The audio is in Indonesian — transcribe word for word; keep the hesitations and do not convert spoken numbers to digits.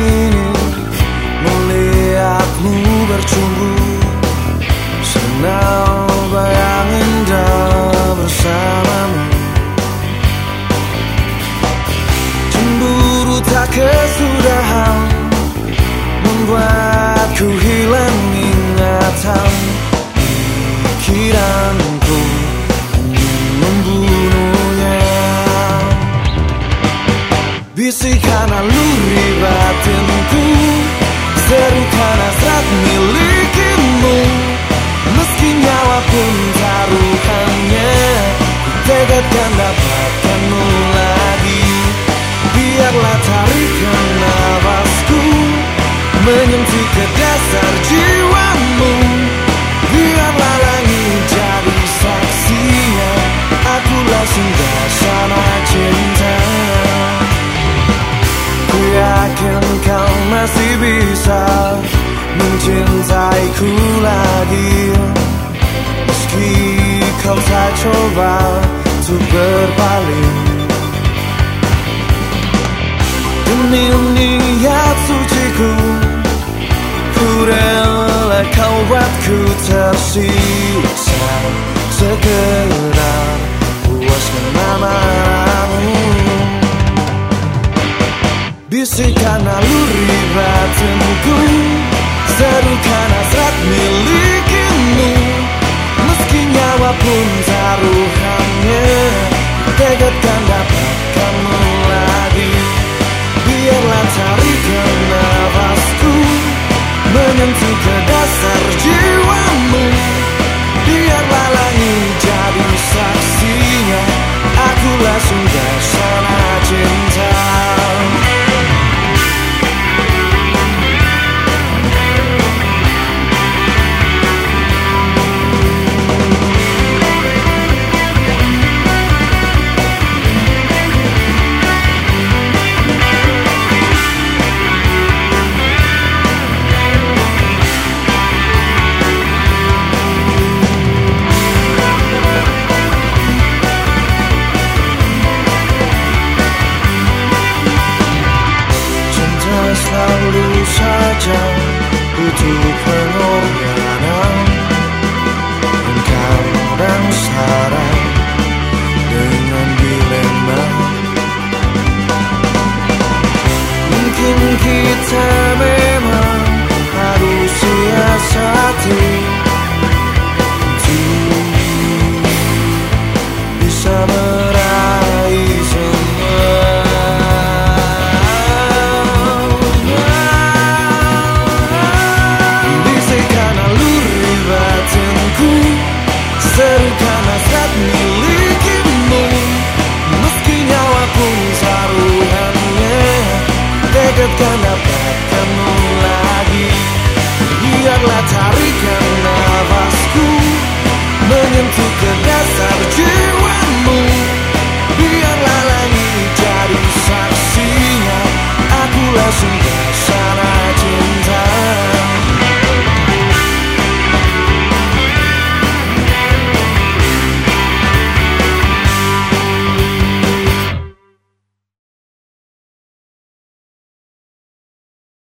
ini melihatmu bercumbu, senang bayang indah bersamamu. Cemburu tak kesudahan membuatku hilang ingatan. Pikiranku membunuhnya. Bisikan aluri batinku, serukan hasrat milikimu. Meski nyawa pun taruhannya, ku tegadkan dapatkanmu lagi. Biarlah tarikan nafasku menyentuh ke dasar jiwamu. Biarlah langit jadi saksinya, akulah singgasana cinta. Ku yakin kau masih bisa mencintaiku lagi, meski kau tak coba untuk berpaling. Demi niat suciku, ku rela kau buatku tersiksa. Sekedar puaskan amarahmu. Bisikan aluri batinku, serukan hasrat milikimu. Meski nyawa pun taruhannya, tegadkan dapatkanmu lagi. Biarlah tarikan nafasku menyentuh ke dasar jiwamu. Biarlah langit jadi saksinya, akulah singgasana cinta. Selalu saja butuh pengorbanan, kadang saran dengan dilema. Mungkin kita memang harus siasati untuk bisa meraih semua. Serukan hasrat milikimu. Meski nyawa pun taruhannya, tegadkan dapatkanmu lagi. Biarlah tarikan nafasku menyentuh